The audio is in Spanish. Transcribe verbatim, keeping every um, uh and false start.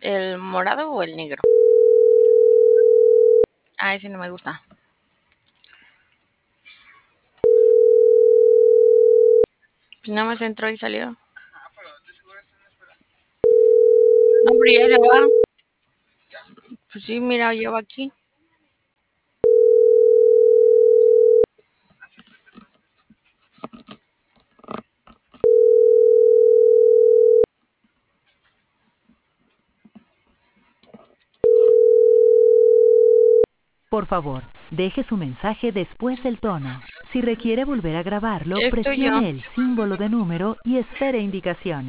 ¿El morado o el negro? Ah, ese no me gusta. Pues nada más entró y salió. No, pero ya se va. Pues sí, mira, lleva aquí. Por favor, deje su mensaje después del tono. Si requiere volver a grabarlo, Es tuyo. presione el símbolo de número y espere indicaciones.